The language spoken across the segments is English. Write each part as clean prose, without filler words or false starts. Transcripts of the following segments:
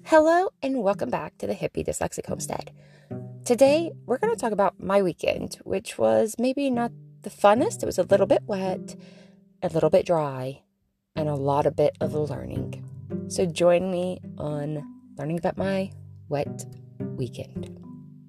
Hello and welcome back to the Hippie Dyslexic Homestead. Today we're going to talk about my weekend, which was maybe not the funnest. It was a little bit wet, a little bit dry, and a lot of bit of learning. So join me on learning about my wet weekend.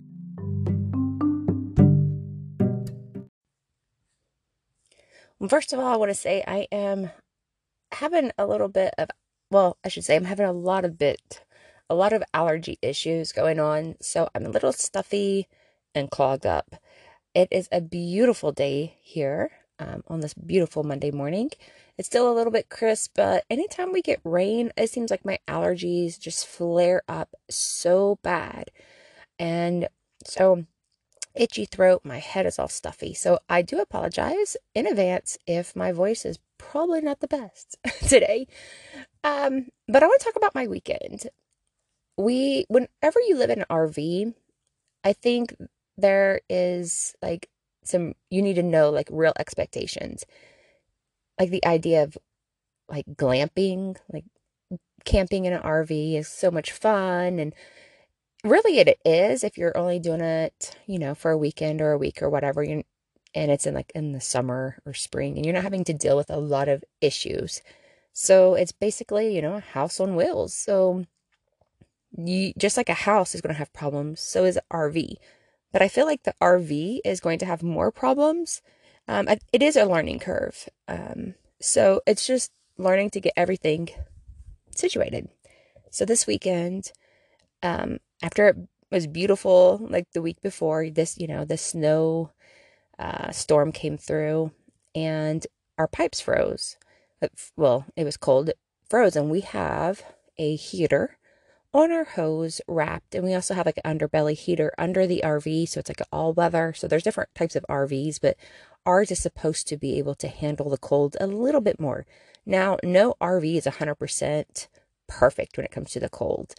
First of all, I want to say I am having a little bit of, I'm having a lot of allergy issues going on. So I'm a little stuffy and clogged up. It is a beautiful day here on this beautiful Monday morning. It's still a little bit crisp, but anytime we get rain, it seems like my allergies just flare up so bad. And so itchy throat, my head is all stuffy. So I do apologize in advance if my voice is probably not the best today. But I want to talk about my weekend. Whenever you live in an RV, I think there is you need to know like real expectations. Like the idea of like glamping, like camping in an RV is so much fun. And really it is if you're only doing it, for a weekend or a week or whatever. And it's in the summer or spring and you're not having to deal with a lot of issues. So it's basically, a house on wheels. So just like a house is going to have problems, so is an RV. But I feel like the RV is going to have more problems. It is a learning curve. So it's just learning to get everything situated. So this weekend, after it was beautiful, like the week before, the snow storm came through and our pipes froze. Well, it was cold, it froze, and we have a heater on our hose wrapped, and we also have like an underbelly heater under the RV, so it's like an all weather. So there's different types of RVs, but ours is supposed to be able to handle the cold a little bit more. Now, no RV is 100% perfect when it comes to the cold.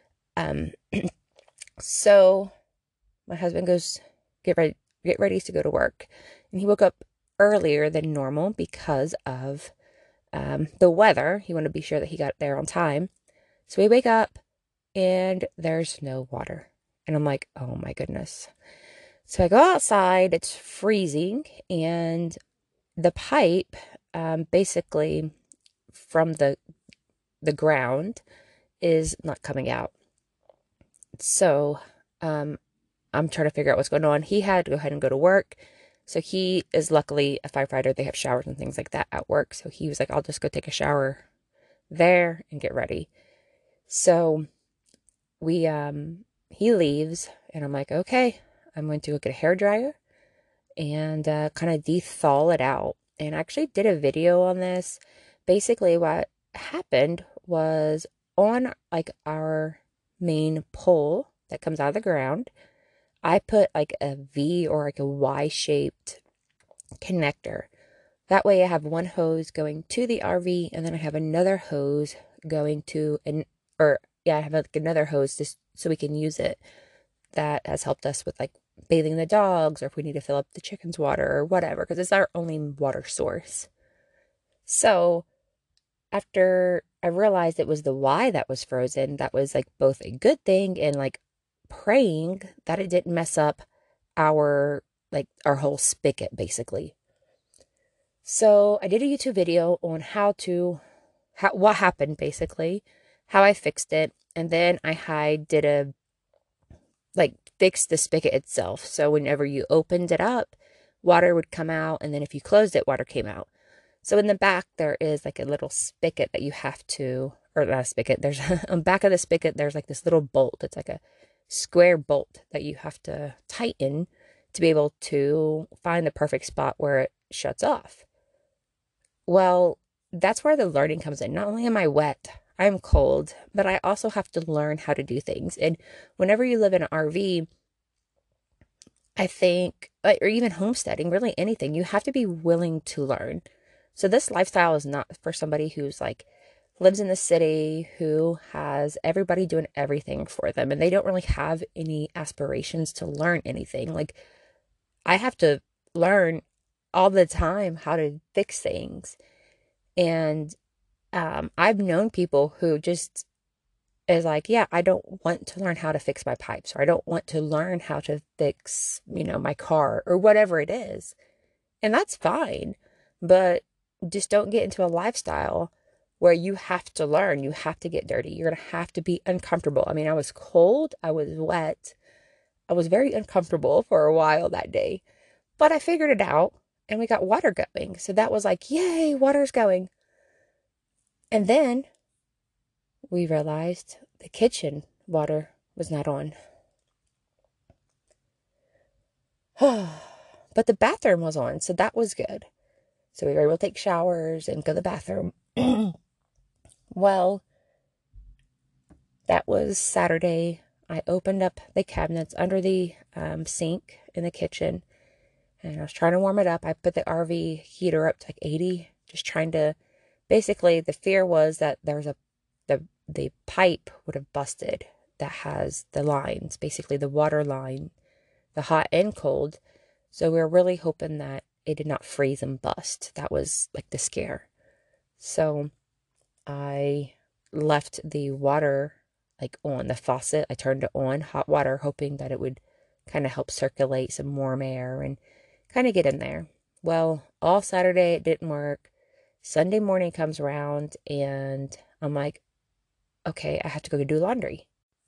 So my husband goes get ready to go to work, and he woke up earlier than normal because of the weather. He wanted to be sure that he got there on time. So we wake up and there's no water. And I'm like, oh my goodness. So I go outside, it's freezing, and the pipe, basically from the ground is not coming out. So, I'm trying to figure out what's going on. He had to go ahead and go to work. So he is luckily a firefighter. They have showers and things like that at work. So he was like, I'll just go take a shower there and get ready. So he leaves and I'm like, okay, I'm going to go get a hairdryer and kind of de-thaw it out. And I actually did a video on this. Basically what happened was on like our main pole that comes out of the ground, I put like a V or like a Y-shaped connector. That way I have one hose going to the RV and then I have another hose going to I have like another hose just so we can use it. That has helped us with like bathing the dogs or if we need to fill up the chicken's water or whatever, because it's our only water source. So after I realized it was the Y that was frozen, that was like both a good thing and like praying that it didn't mess up our whole spigot basically. So I did a YouTube video on what happened basically, how I fixed it, and then I did a fix the spigot itself. So whenever you opened it up, water would come out, and then if you closed it, water came out. So in the back there is like a little spigot that you have to, or not a spigot, there's on the back of the spigot there's like this little bolt. It's like a square bolt that you have to tighten to be able to find the perfect spot where it shuts off. Well, that's where the learning comes in. Not only am I wet, I'm cold, but I also have to learn how to do things. And whenever you live in an RV, I think, or even homesteading, really anything, you have to be willing to learn. So this lifestyle is not for somebody who's like lives in the city, who has everybody doing everything for them, and they don't really have any aspirations to learn anything. Like, I have to learn all the time how to fix things. And I've known people who just is like, yeah, I don't want to learn how to fix my pipes, or I don't want to learn how to fix, my car or whatever it is. And that's fine. But just don't get into a lifestyle where you have to learn, you have to get dirty. You're going to have to be uncomfortable. I mean, I was cold, I was wet. I was very uncomfortable for a while that day, but I figured it out and we got water going. So that was like, yay, water's going. And then we realized the kitchen water was not on. But the bathroom was on, so that was good. So we were able to take showers and go to the bathroom. Well, that was Saturday. I opened up the cabinets under the sink in the kitchen, and I was trying to warm it up. I put the RV heater up to like 80, just trying to, basically the fear was that there was the pipe would have busted that has the lines, basically the water line, the hot and cold. So we were really hoping that it did not freeze and bust. That was like the scare. So I left the water like on the faucet. I turned it on, hot water, hoping that it would kind of help circulate some warm air and kind of get in there. Well, all Saturday it didn't work. Sunday morning comes around and I'm like, okay, I have to go do laundry.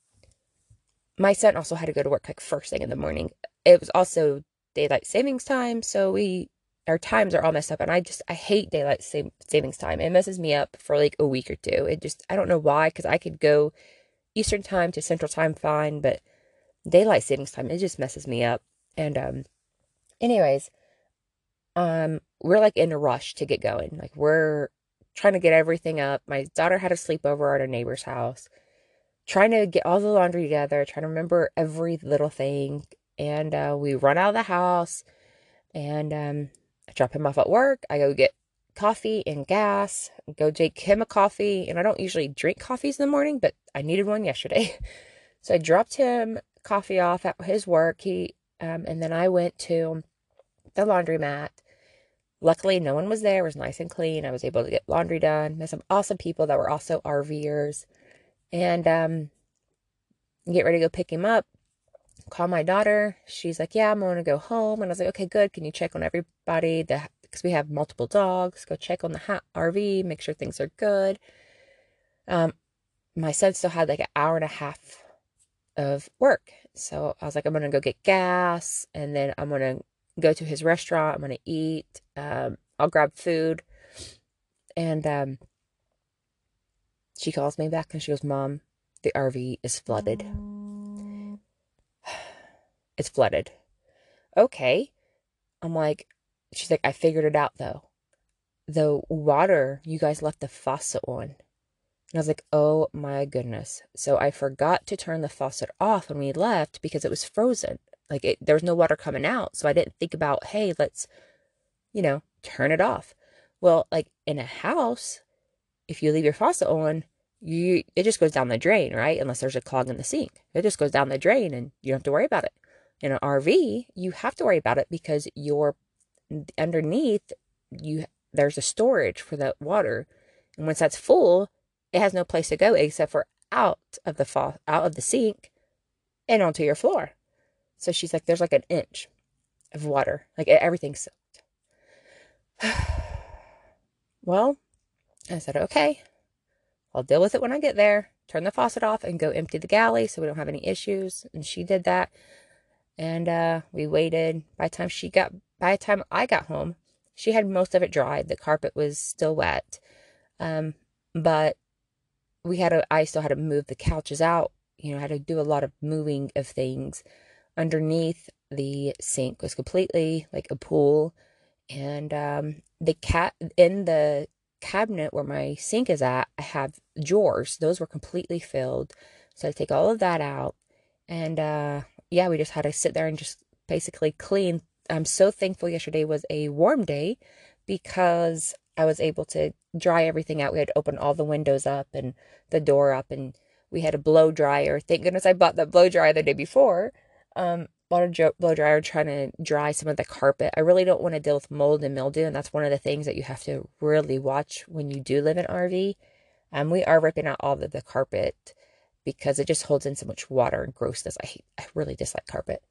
My son also had to go to work like first thing in the morning. It was also daylight savings time, so our times are all messed up, and I hate daylight savings time. It messes me up for like a week or two. I don't know why, because I could go Eastern time to Central time fine, but daylight savings time, it just messes me up. And anyways, we're like in a rush to get going. Like we're trying to get everything up. My daughter had a sleepover at our neighbor's house, trying to get all the laundry together, trying to remember every little thing. And we run out of the house, and I drop him off at work. I go get coffee and gas, go take him a coffee. And I don't usually drink coffees in the morning, but I needed one yesterday. So I dropped him coffee off at his work. And then I went to the laundromat. Luckily, no one was there. It was nice and clean. I was able to get laundry done. Met some awesome people that were also RVers. And get ready to go pick him up. Call my daughter. She's like, yeah, I'm going to go home. And I was like, okay, good. Can you check on everybody? Because we have multiple dogs. Go check on the RV, make sure things are good. My son still had like an hour and a half of work. So I was like, I'm going to go get gas, and then I'm going to go to his restaurant. I'm going to eat. I'll grab food. And she calls me back and she goes, Mom, the RV is flooded. It's flooded. Okay. I'm like, she's like, I figured it out though. The water, you guys left the faucet on. And I was like, oh my goodness. So I forgot to turn the faucet off when we left because it was frozen. Like there was no water coming out. So I didn't think about, hey, let's, turn it off. Well, like in a house, if you leave your faucet on, it just goes down the drain, right? Unless there's a clog in the sink. It just goes down the drain and you don't have to worry about it. In an RV, you have to worry about it because you're underneath, there's a storage for that water. And once that's full, it has no place to go except for out of the sink and onto your floor. So she's like, there's like an inch of water. Like everything's soaked. Well, I said, okay, I'll deal with it when I get there. Turn the faucet off and go empty the galley so we don't have any issues. And she did that. And we waited. By the time I got home, she had most of it dried. The carpet was still wet. But I still had to move the couches out. I had to do a lot of moving of things. Underneath the sink was completely like a pool. And in the cabinet where my sink is at, I have drawers. Those were completely filled. So I take all of that out. And yeah, we just had to sit there and just basically clean. I'm so thankful yesterday was a warm day because I was able to dry everything out. We had to open all the windows up and the door up, and we had a blow dryer. Thank goodness I bought that blow dryer the day before. Bought a blow dryer trying to dry some of the carpet. I really don't want to deal with mold and mildew, and that's one of the things that you have to really watch when you do live in RV. We are ripping out all of the carpet because it just holds in so much water and grossness. I really dislike carpet.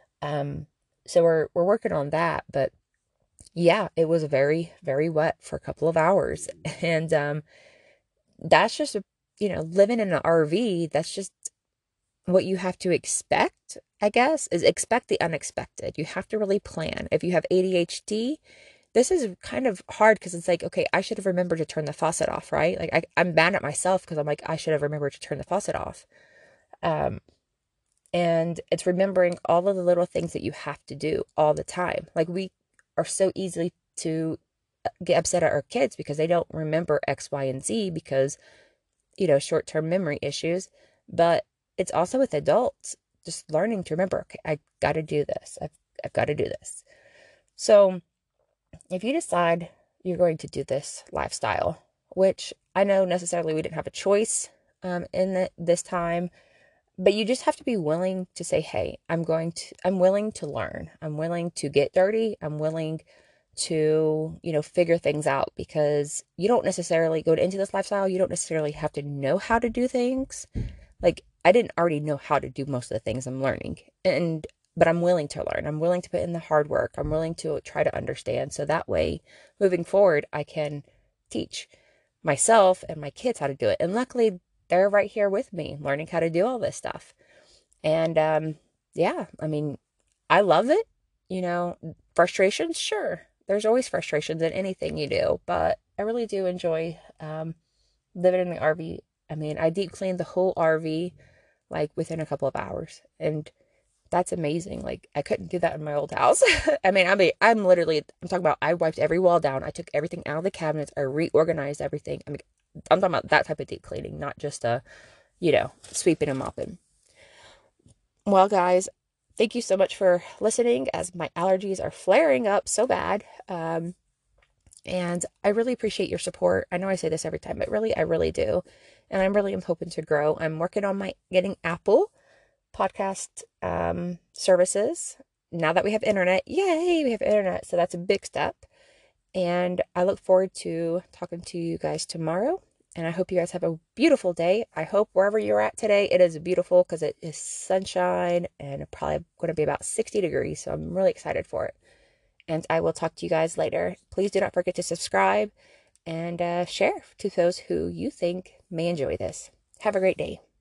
So we're working on that, but yeah, it was very, very wet for a couple of hours. And that's just, living in an RV, that's just what you have to expect, I guess, is expect the unexpected. You have to really plan. If you have ADHD, this is kind of hard because it's like, okay, I should have remembered to turn the faucet off, right? Like I'm mad at myself because I'm like, I should have remembered to turn the faucet off. Um, and it's remembering all of the little things that you have to do all the time. Like we are so easily to get upset at our kids because they don't remember X, Y, and Z because, short-term memory issues. But it's also with adults, just learning to remember, okay, I got to do this. I've got to do this. So if you decide you're going to do this lifestyle, which I know necessarily we didn't have a choice in this time, but you just have to be willing to say, hey, I'm willing to learn. I'm willing to get dirty. I'm willing to, figure things out, because you don't necessarily go into this lifestyle. You don't necessarily have to know how to do things. Like I didn't already know how to do most of the things I'm learning, but I'm willing to learn. I'm willing to put in the hard work. I'm willing to try to understand. So that way, moving forward, I can teach myself and my kids how to do it. And luckily, they're right here with me, learning how to do all this stuff. And yeah, I mean, I love it. Frustrations, sure. There's always frustrations in anything you do, but I really do enjoy living in the RV. I mean, I deep cleaned the whole RV like within a couple of hours, and that's amazing. Like I couldn't do that in my old house. I'm talking about I wiped every wall down. I took everything out of the cabinets. I reorganized everything. I'm talking about that type of deep cleaning, not just sweeping and mopping. Well, guys, thank you so much for listening as my allergies are flaring up so bad. And I really appreciate your support. I know I say this every time, but really, I really do. And I'm really hoping to grow. I'm working on getting Apple podcast services. Now that we have internet, yay, we have internet. So that's a big step. And I look forward to talking to you guys tomorrow. And I hope you guys have a beautiful day. I hope wherever you're at today, it is beautiful because it is sunshine and probably going to be about 60 degrees. So I'm really excited for it. And I will talk to you guys later. Please do not forget to subscribe and share to those who you think may enjoy this. Have a great day.